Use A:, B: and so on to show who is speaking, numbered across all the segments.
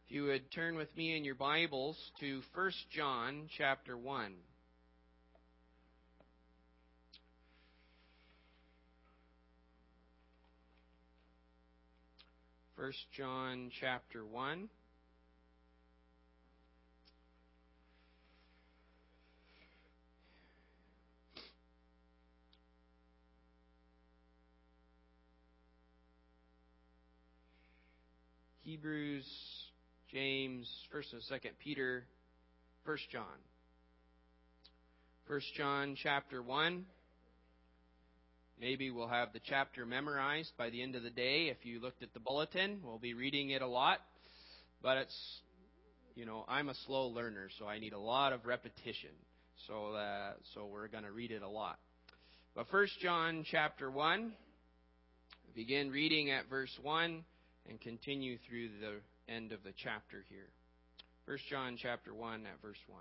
A: If you would turn with me in your Bibles to 1 John chapter 1. 1 John chapter 1. Hebrews, James, 1st and 2nd Peter, 1 John. 1 John chapter 1. Maybe we'll have the chapter memorized by the end of the day. If you looked at the bulletin, we'll be reading it a lot. But I'm a slow learner, so I need a lot of repetition. So we're going to read it a lot. But 1 John chapter 1, begin reading at verse 1 and continue through the end of the chapter here. 1 John chapter 1 at verse 1.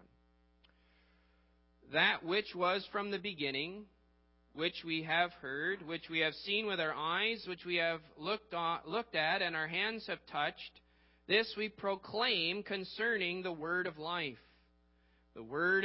A: That which was from the beginning, which we have heard, which we have seen with our eyes, which we have looked at, and our hands have touched, this we proclaim concerning the word of life. The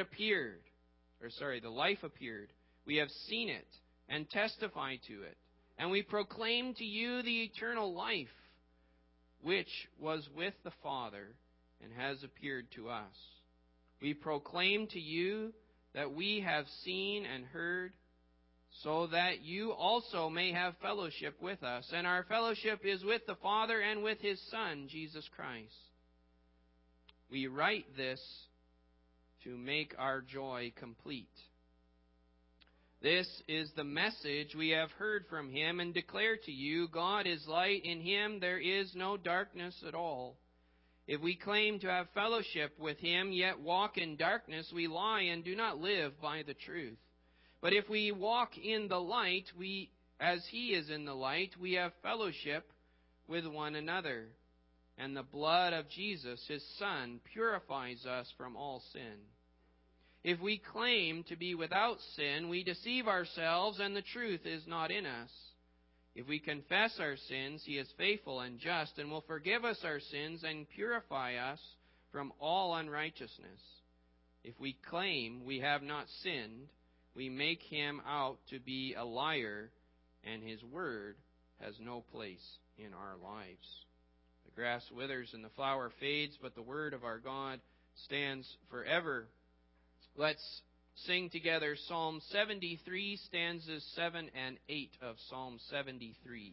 A: life appeared. We have seen it and testify to it. And we proclaim to you the eternal life, which was with the Father and has appeared to us. We proclaim to you that we have seen and heard, so that you also may have fellowship with us. And our fellowship is with the Father and with His Son, Jesus Christ. We write this to make our joy complete. This is the message we have heard from Him and declare to you. God is light. In Him there is no darkness at all. If we claim to have fellowship with Him, yet walk in darkness, we lie and do not live by the truth. But if we walk in the light, as He is in the light, we have fellowship with one another. And the blood of Jesus, His Son, purifies us from all sin. If we claim to be without sin, we deceive ourselves, and the truth is not in us. If we confess our sins, He is faithful and just, and will forgive us our sins and purify us from all unrighteousness. If we claim we have not sinned, we make Him out to be a liar, and His word has no place in our lives. The grass withers and the flower fades, but the word of our God stands forever. Let's sing together Psalm 73, stanzas 7 and 8 of Psalm 73.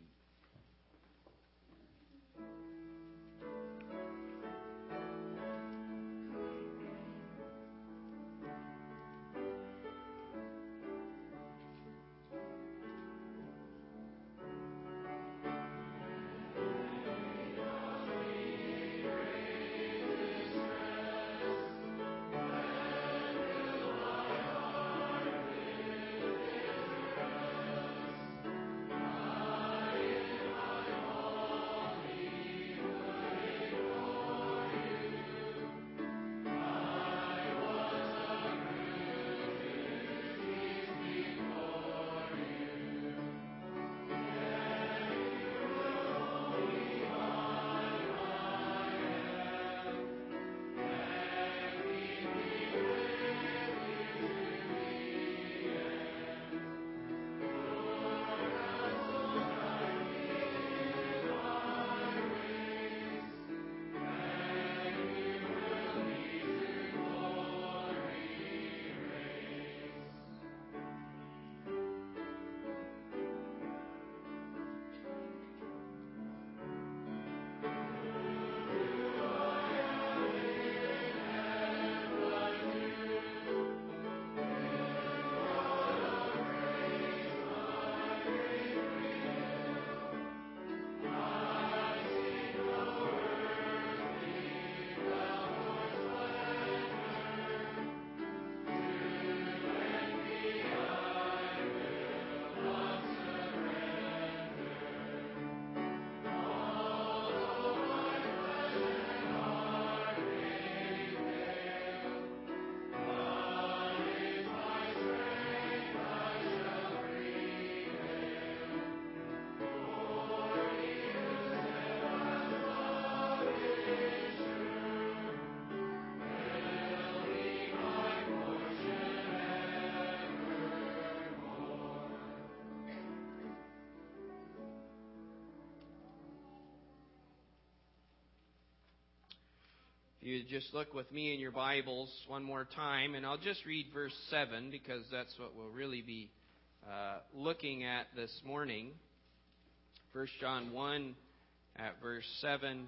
A: You just look with me in your Bibles one more time, and I'll just read verse 7 because that's what we'll really be looking at this morning. 1 John 1 at verse 7.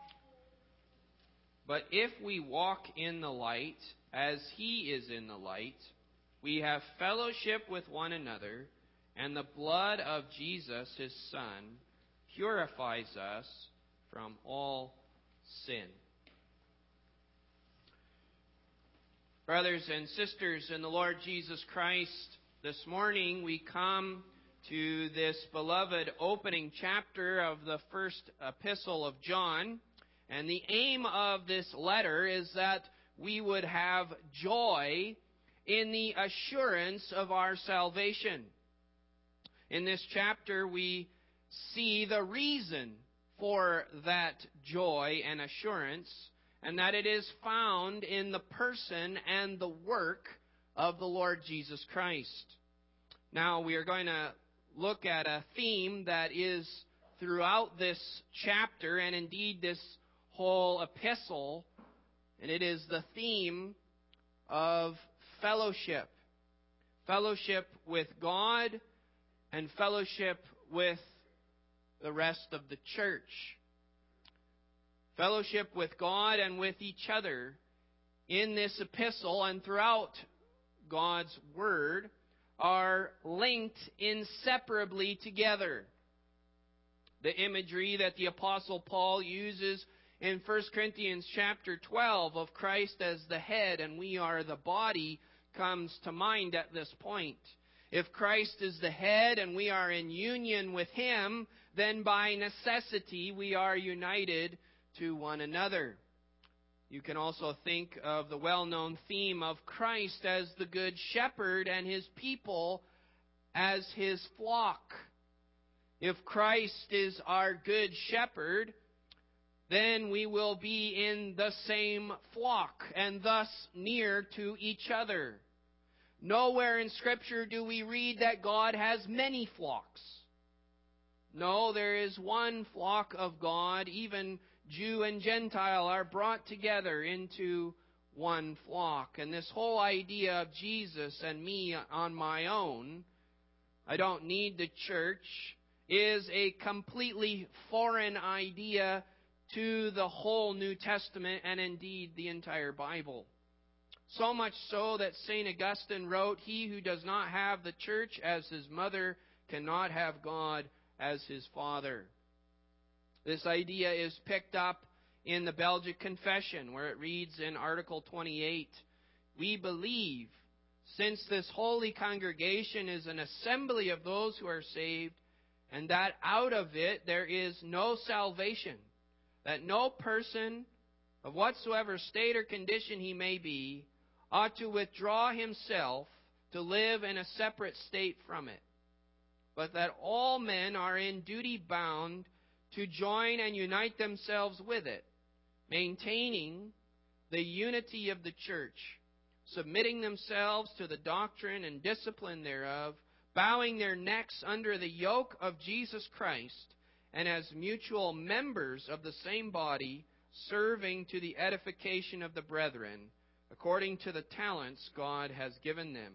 A: But if we walk in the light, as He is in the light, we have fellowship with one another, and the blood of Jesus, His Son, purifies us from all sin. Brothers and sisters in the Lord Jesus Christ, this morning we come to this beloved opening chapter of the first epistle of John. And the aim of this letter is that we would have joy in the assurance of our salvation. In this chapter we see the reason for that joy and assurance, and that it is found in the person and the work of the Lord Jesus Christ. Now we are going to look at a theme that is throughout this chapter and indeed this whole epistle, and it is the theme of fellowship. Fellowship with God and fellowship with the rest of the church. Fellowship with God and with each other in this epistle and throughout God's Word are linked inseparably together. The imagery that the Apostle Paul uses in 1 Corinthians chapter 12 of Christ as the head and we are the body comes to mind at this point. If Christ is the head and we are in union with Him, then by necessity we are united to one another. You can also think of the well-known theme of Christ as the Good Shepherd and His people as His flock. If Christ is our Good Shepherd, then we will be in the same flock and thus near to each other. Nowhere in Scripture do we read that God has many flocks. No, there is one flock of God. Even Jew and Gentile are brought together into one flock. And this whole idea of Jesus and me on my own, I don't need the church, is a completely foreign idea to the whole New Testament and indeed the entire Bible. So much so that St. Augustine wrote, "He who does not have the church as his mother cannot have God as his father." This idea is picked up in the Belgic Confession, where it reads in Article 28, "We believe, since this holy congregation is an assembly of those who are saved, and that out of it there is no salvation, that no person, of whatsoever state or condition he may be, ought to withdraw himself to live in a separate state from it, but that all men are in duty bound to join and unite themselves with it, maintaining the unity of the church, submitting themselves to the doctrine and discipline thereof, bowing their necks under the yoke of Jesus Christ, and as mutual members of the same body, serving to the edification of the brethren, according to the talents God has given them."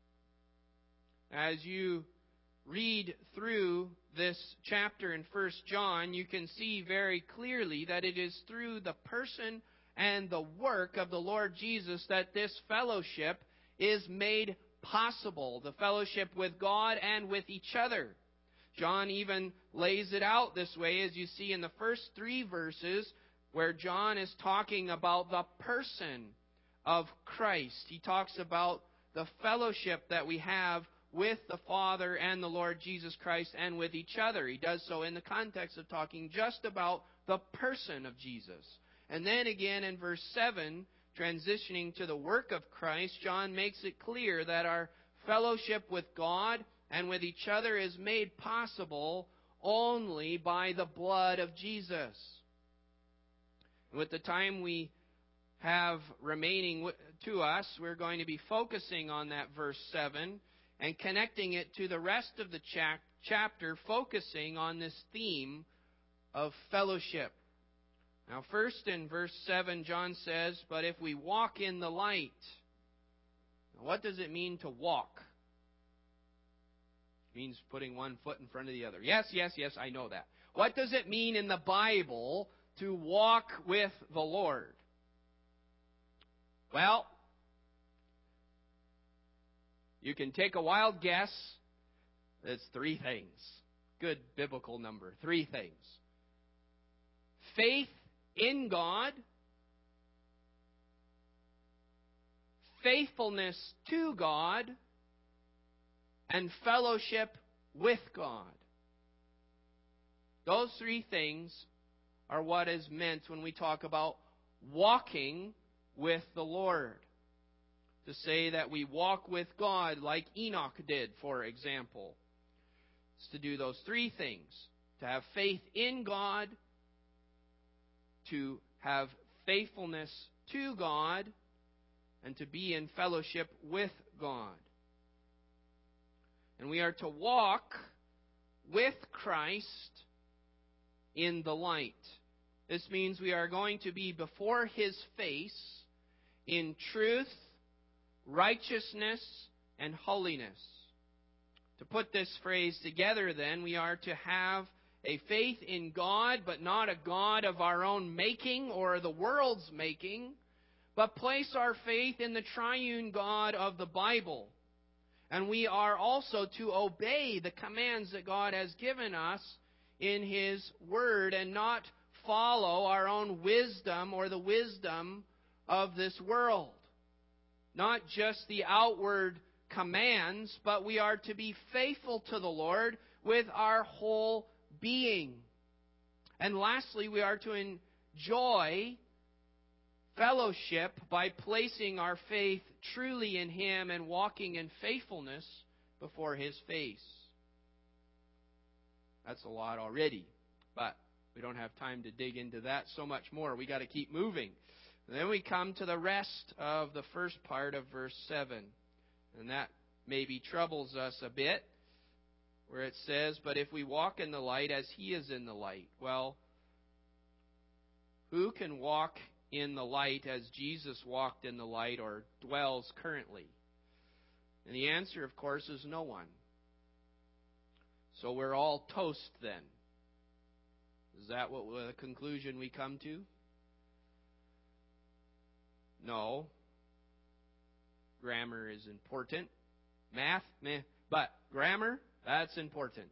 A: As you read through this chapter in 1 John, you can see very clearly that it is through the person and the work of the Lord Jesus that this fellowship is made possible, the fellowship with God and with each other. John even lays it out this way, as you see in the first 3 verses, where John is talking about the person of Christ. He talks about the fellowship that we have with the Father and the Lord Jesus Christ and with each other. He does so in the context of talking just about the person of Jesus. And then again in verse 7, transitioning to the work of Christ, John makes it clear that our fellowship with God and with each other is made possible only by the blood of Jesus. With the time we have remaining to us, we're going to be focusing on that verse 7 and connecting it to the rest of the chapter, focusing on this theme of fellowship. Now, first in verse 7, John says, "But if we walk in the light." Now, what does it mean to walk? It means putting one foot in front of the other. Yes, I know that. What does it mean in the Bible to walk with the Lord? Well, you can take a wild guess. It's three things. Good biblical number. Three things. Faith in God, faithfulness to God, and fellowship with God. Those three things are what is meant when we talk about walking with the Lord. To say that we walk with God like Enoch did, for example. It's to do those three things. To have faith in God, to have faithfulness to God, and to be in fellowship with God. And we are to walk with Christ in the light. This means we are going to be before His face in truth, righteousness, and holiness. To put this phrase together then, we are to have a faith in God, but not a God of our own making or the world's making, but place our faith in the triune God of the Bible. And we are also to obey the commands that God has given us in His Word and not follow our own wisdom or the wisdom of this world. Not just the outward commands, but we are to be faithful to the Lord with our whole being. And lastly, we are to enjoy fellowship by placing our faith truly in Him and walking in faithfulness before His face. That's a lot already, but we don't have time to dig into that so much more. We got to keep moving. And then we come to the rest of the first part of verse 7. And that maybe troubles us a bit, where it says, "But if we walk in the light as He is in the light." Well, who can walk in the light as Jesus walked in the light or dwells currently? And the answer, of course, is no one. So we're all toast then. Is that what the conclusion we come to? No. Grammar is important. Math, meh. But grammar, that's important.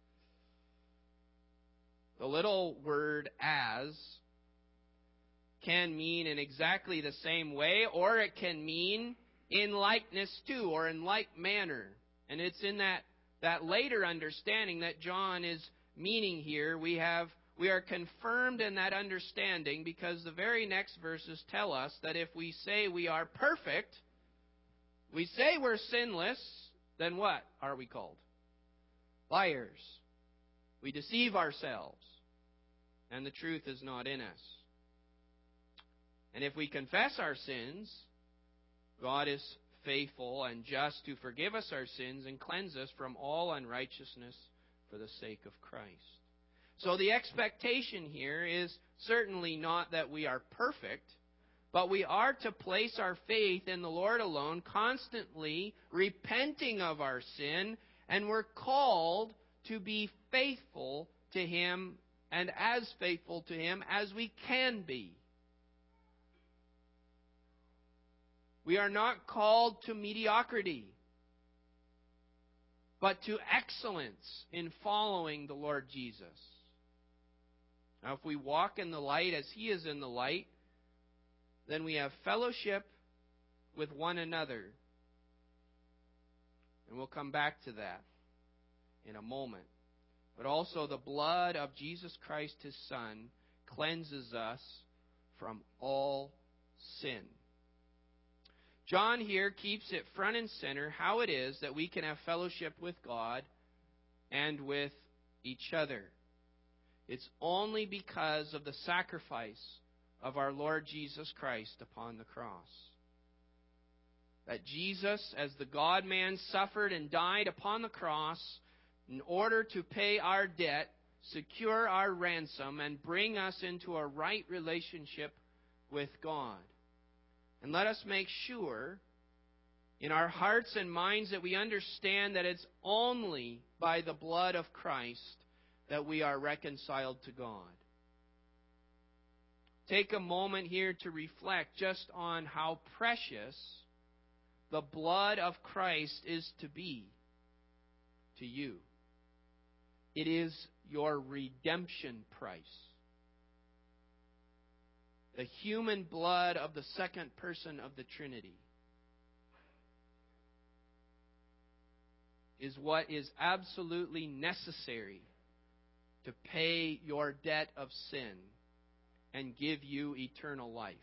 A: The little word "as" can mean in exactly the same way, or it can mean in likeness to, or in like manner. And it's in that later understanding that John is meaning here. We are confirmed in that understanding because the very next verses tell us that if we say we are perfect, we say we're sinless, then what are we called? Liars. We deceive ourselves, and the truth is not in us. And if we confess our sins, God is faithful and just to forgive us our sins and cleanse us from all unrighteousness for the sake of Christ. So the expectation here is certainly not that we are perfect, but we are to place our faith in the Lord alone, constantly repenting of our sin, and we're called to be faithful to Him and as faithful to Him as we can be. We are not called to mediocrity, but to excellence in following the Lord Jesus. Now, if we walk in the light as He is in the light, then we have fellowship with one another. And we'll come back to that in a moment. But also the blood of Jesus Christ, His Son, cleanses us from all sin. John here keeps it front and center how it is that we can have fellowship with God and with each other. It's only because of the sacrifice of our Lord Jesus Christ upon the cross. That Jesus, as the God-man, suffered and died upon the cross in order to pay our debt secure our ransom, and bring us into a right relationship with God. And let us make sure in our hearts and minds that we understand that it's only by the blood of Christ that we are reconciled to God. Take a moment here to reflect just on how precious the blood of Christ is to be to you. It is your redemption price. The human blood of the second person of the Trinity is what is absolutely necessary to pay your debt of sin and give you eternal life.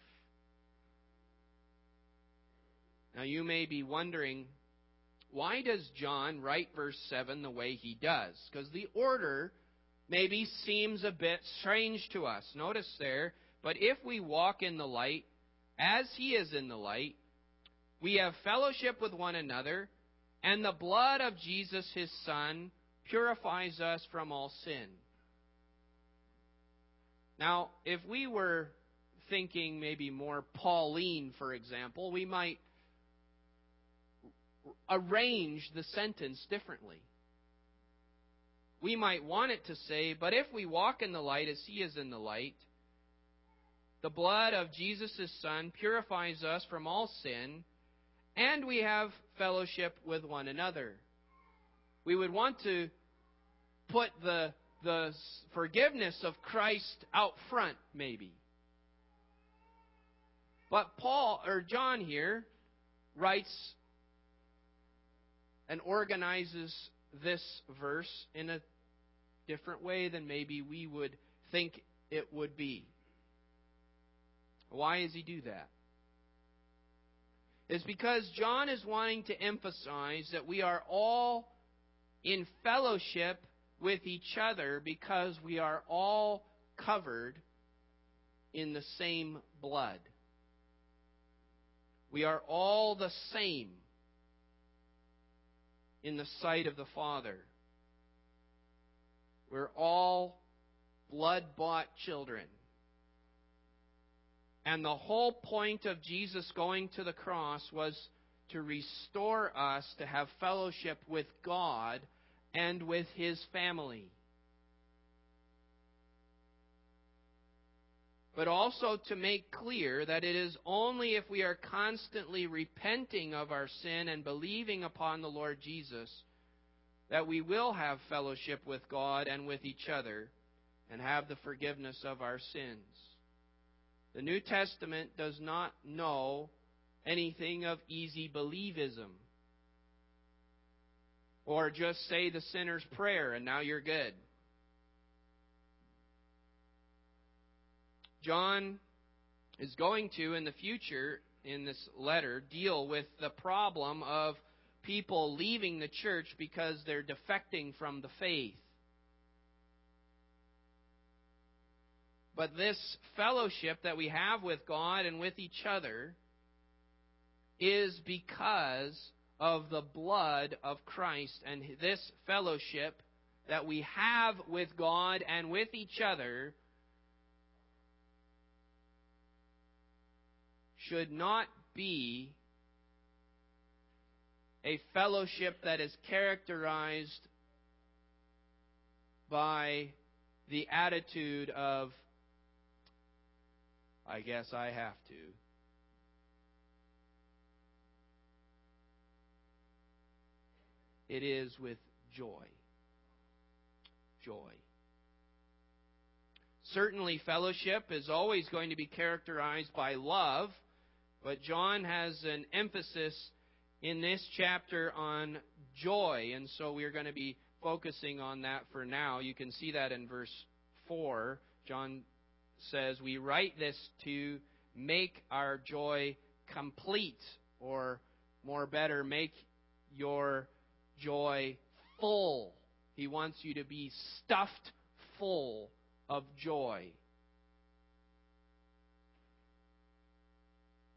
A: Now you may be wondering, why does John write verse 7 the way he does? Because the order maybe seems a bit strange to us. Notice there, but if we walk in the light, as he is in the light, we have fellowship with one another, and the blood of Jesus, his Son, purifies us from all sin. Now, if we were thinking maybe more Pauline, for example, we might arrange the sentence differently. We might want it to say, but if we walk in the light as he is in the light, the blood of Jesus, his Son, purifies us from all sin, and we have fellowship with one another. We would want to put the forgiveness of Christ out front, maybe. But John here writes and organizes this verse in a different way than maybe we would think it would be. Why does he do that? It's because John is wanting to emphasize that we are all in fellowship with each other because we are all covered in the same blood. We are all the same in the sight of the Father. We're all blood-bought children. And the whole point of Jesus going to the cross was to restore us to have fellowship with God and with His family. But also to make clear that it is only if we are constantly repenting of our sin and believing upon the Lord Jesus that we will have fellowship with God and with each other and have the forgiveness of our sins. The New Testament does not know anything of easy believism, or just say the sinner's prayer and now you're good. John is going to, in the future, in this letter, deal with the problem of people leaving the church because they're defecting from the faith. But this fellowship that we have with God and with each other is because of the blood of Christ. And this fellowship that we have with God and with each other should not be a fellowship that is characterized by the attitude of, I guess I have to. It is with joy. Joy. Certainly, fellowship is always going to be characterized by love, but John has an emphasis in this chapter on joy, and so we're going to be focusing on that for now. You can see that in verse 4. John says, we write this to make our joy complete, or more better, make your joy full. He wants you to be stuffed full of joy.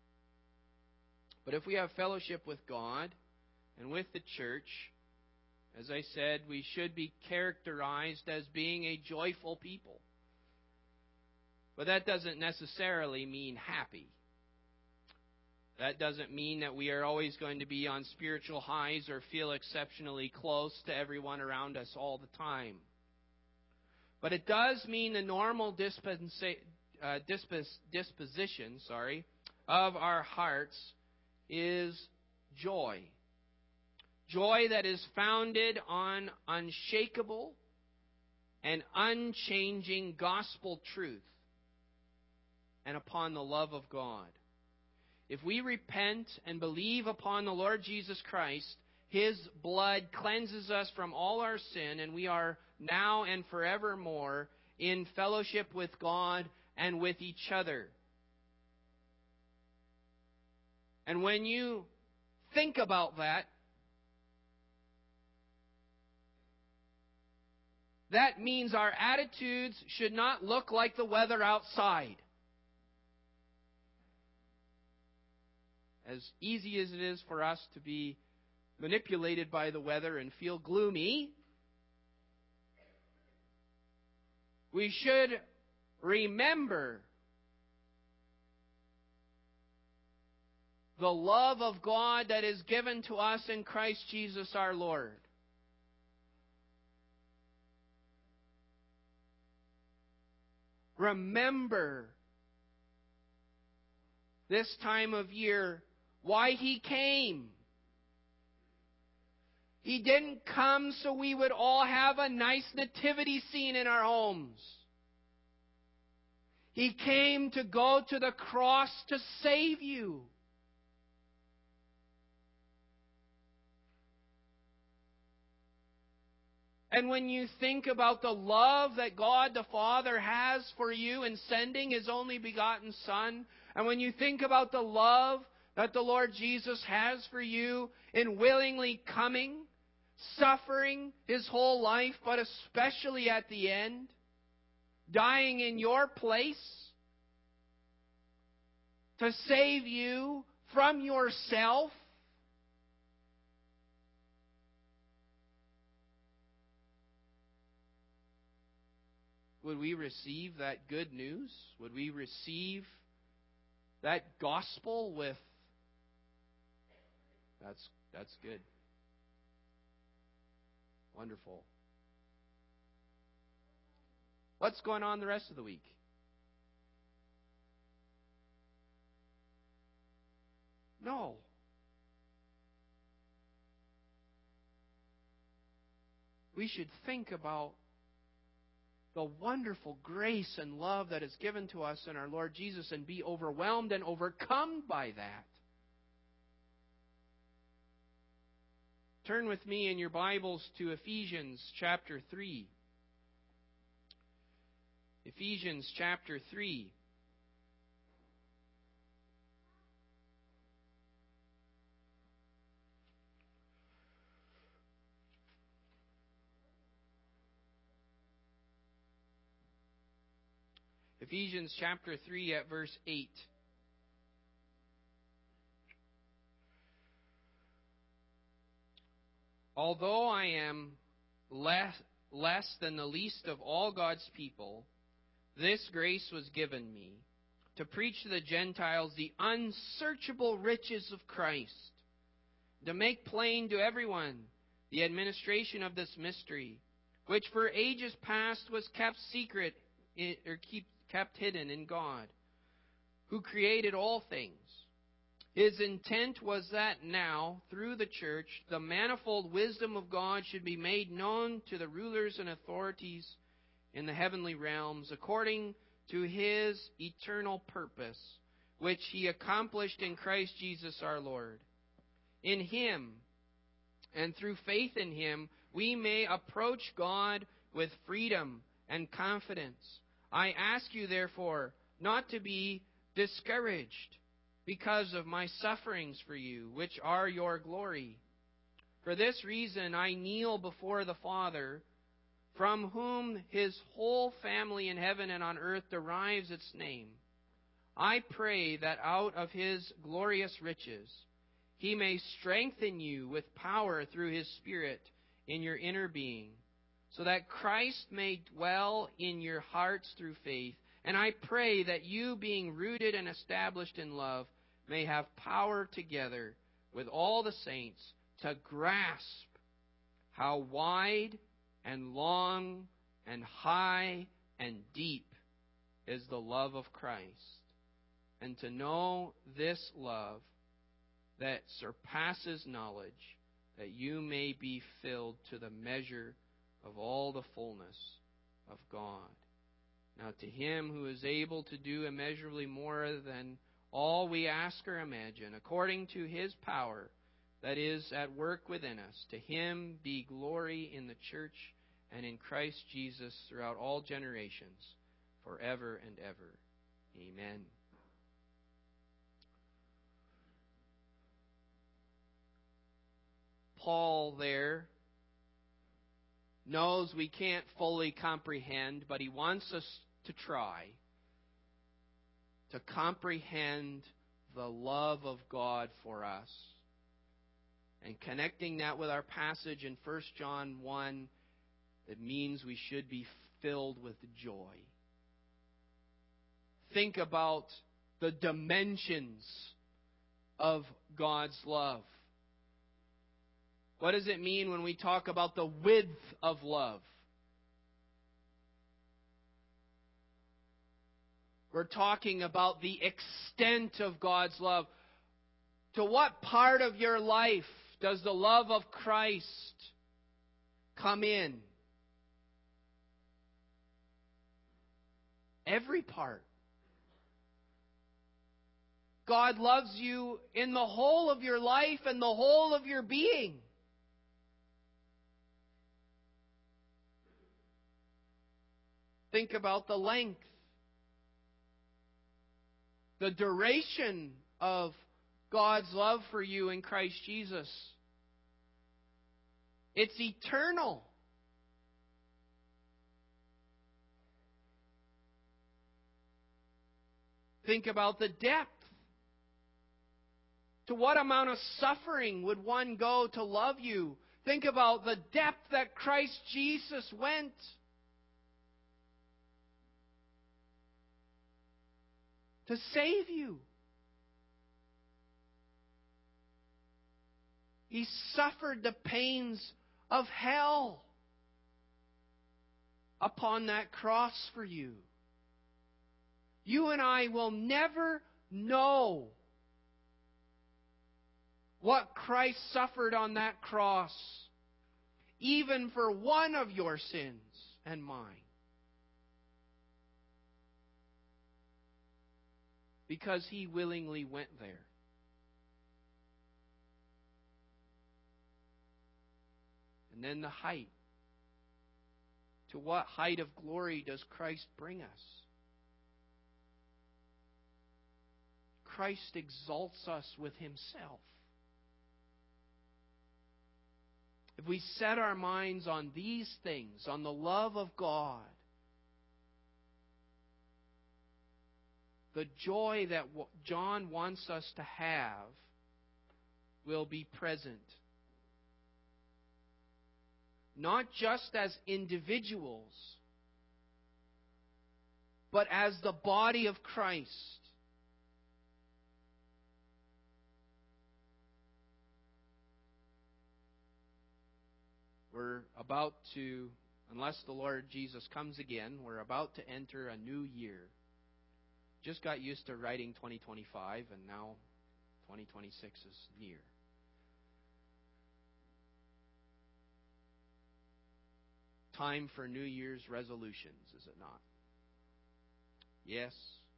A: But if we have fellowship with God and with the church, As I said, we should be characterized as being a joyful people. But that doesn't necessarily mean happy. That doesn't mean that we are always going to be on spiritual highs or feel exceptionally close to everyone around us all the time. But it does mean the normal disposition of our hearts is joy. Joy that is founded on unshakable and unchanging gospel truth and upon the love of God. If we repent and believe upon the Lord Jesus Christ, His blood cleanses us from all our sin, and we are now and forevermore in fellowship with God and with each other. And when you think about that, that means our attitudes should not look like the weather outside. As easy as it is for us to be manipulated by the weather and feel gloomy, we should remember the love of God that is given to us in Christ Jesus our Lord. Remember this time of year why He came. He didn't come so we would all have a nice nativity scene in our homes. He came to go to the cross to save you. And when you think about the love that God the Father has for you in sending His only begotten Son, and when you think about the love that the Lord Jesus has for you in willingly coming, suffering His whole life, but especially at the end, dying in your place to save you from yourself, would we receive that good news? Would we receive that gospel with, that's good. Wonderful. What's going on the rest of the week? No. We should think about the wonderful grace and love that is given to us in our Lord Jesus and be overwhelmed and overcome by that. Turn with me in your Bibles to Ephesians chapter 3. Ephesians chapter 3. Ephesians chapter 3 at verse 8. Although I am less than the least of all God's people, this grace was given me, to preach to the Gentiles the unsearchable riches of Christ, to make plain to everyone the administration of this mystery, which for ages past was kept secret, or kept hidden in God, who created all things. His intent was that now, through the church, the manifold wisdom of God should be made known to the rulers and authorities in the heavenly realms, according to His eternal purpose, which He accomplished in Christ Jesus our Lord. In Him, and through faith in Him, we may approach God with freedom and confidence. I ask you, therefore, not to be discouraged because of my sufferings for you, which are your glory. For this reason I kneel before the Father, from whom His whole family in heaven and on earth derives its name. I pray that out of His glorious riches He may strengthen you with power through His Spirit in your inner being, so that Christ may dwell in your hearts through faith. And I pray that you, being rooted and established in love, may have power together with all the saints to grasp how wide and long and high and deep is the love of Christ, and to know this love that surpasses knowledge, that you may be filled to the measure of all the fullness of God. Now to Him who is able to do immeasurably more than all we ask or imagine, according to His power that is at work within us, to Him be glory in the church and in Christ Jesus throughout all generations, forever and ever. Amen. Paul there knows we can't fully comprehend, but he wants us to try to comprehend the love of God for us. And connecting that with our passage in 1 John 1, it means we should be filled with joy. Think about the dimensions of God's love. What does it mean when we talk about the width of love? We're talking about the extent of God's love. To what part of your life does the love of Christ come in? Every part. God loves you in the whole of your life and the whole of your being. Think about the length, the duration of God's love for you in Christ Jesus. It's eternal. Think about the depth. To what amount of suffering would one go to love you? Think about the depth that Christ Jesus went. To save you. He suffered the pains of hell upon that cross for you. You and I will never know what Christ suffered on that cross, even for one of your sins and mine. Because He willingly went there. And then the height. To what height of glory does Christ bring us? Christ exalts us with Himself. If we set our minds on these things, on the love of God, the joy that John wants us to have will be present. Not just as individuals, but as the body of Christ. We're about to, unless the Lord Jesus comes again, we're about to enter a new year. Just got used to writing 2025, and now 2026 is near. Time for New Year's resolutions, is it not? Yes.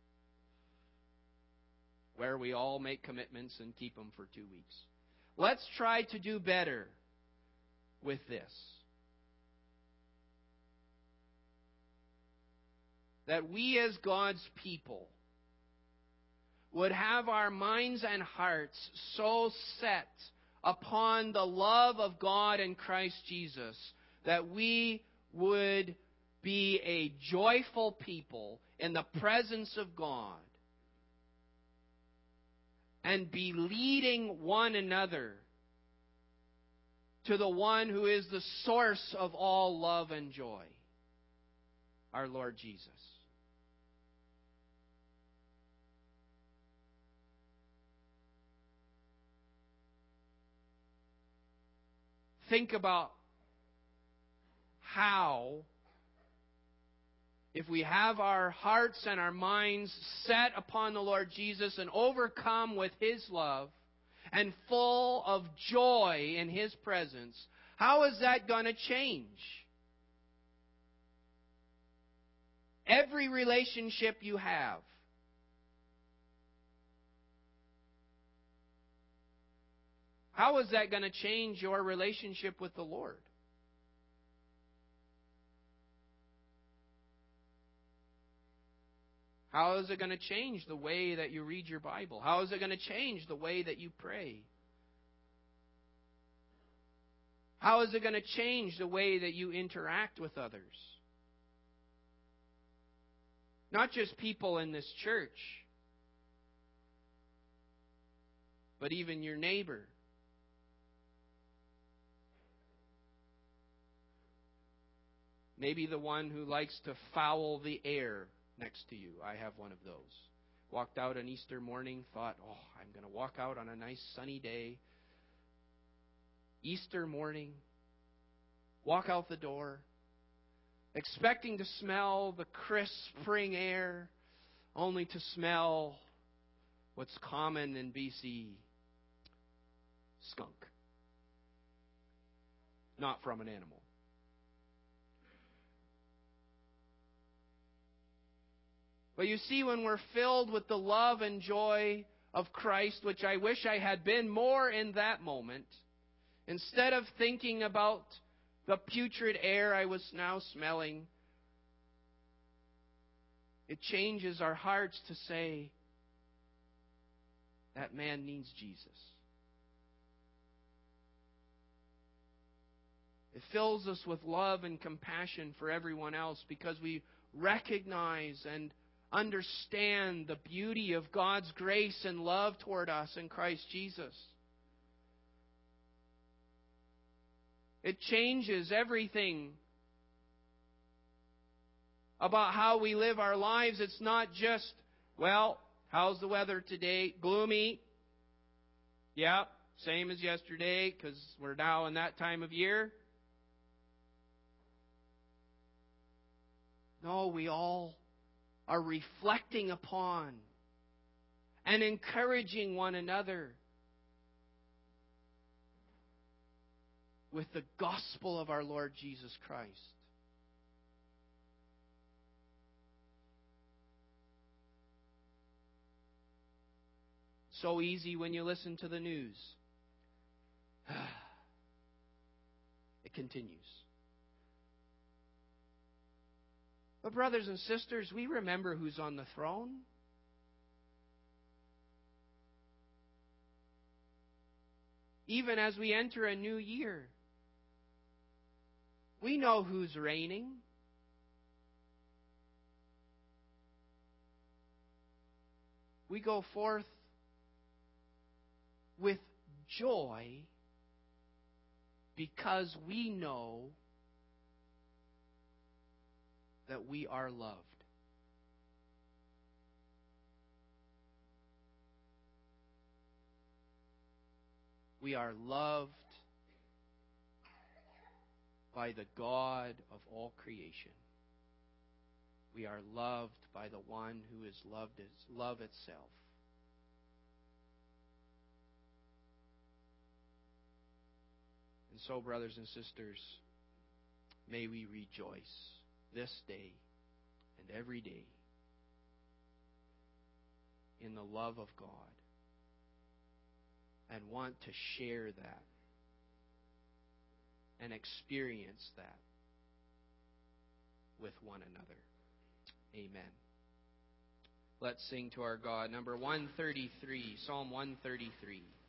A: Where we all make commitments and keep them for 2 weeks. Let's try to do better with this. That we as God's people would have our minds and hearts so set upon the love of God in Christ Jesus that we would be a joyful people in the presence of God and be leading one another to the one who is the source of all love and joy, our Lord Jesus. Think about how, if we have our hearts and our minds set upon the Lord Jesus and overcome with His love and full of joy in His presence, how is that going to change? Every relationship you have. How is that going to change your relationship with the Lord? How is it going to change the way that you read your Bible? How is it going to change the way that you pray? How is it going to change the way that you interact with others? Not just people in this church, but even your neighbor. Maybe the one who likes to foul the air next to you. I have one of those. Walked out on Easter morning, thought, I'm going to walk out on a nice sunny day. Easter morning, walk out the door, expecting to smell the crisp spring air, only to smell what's common in BC, skunk. Not from an animal. But you see, when we're filled with the love and joy of Christ, which I wish I had been more in that moment, instead of thinking about the putrid air I was now smelling, it changes our hearts to say, that man needs Jesus. It fills us with love and compassion for everyone else because we recognize and understand the beauty of God's grace and love toward us in Christ Jesus. It changes everything about how we live our lives. It's not just, how's the weather today? Gloomy. Yep, same as yesterday because we're now in that time of year. No, we all are reflecting upon and encouraging one another with the gospel of our Lord Jesus Christ. So easy when you listen to the news. It continues. But brothers and sisters, we remember who's on the throne. Even as we enter a new year, we know who's reigning. We go forth with joy because we know that we are loved. We are loved by the God of all creation. We are loved by the one who is loved as love itself. And so, brothers and sisters, may we rejoice this day and every day in the love of God and want to share that and experience that with one another. Amen. Let's sing to our God. Number 133, Psalm 133.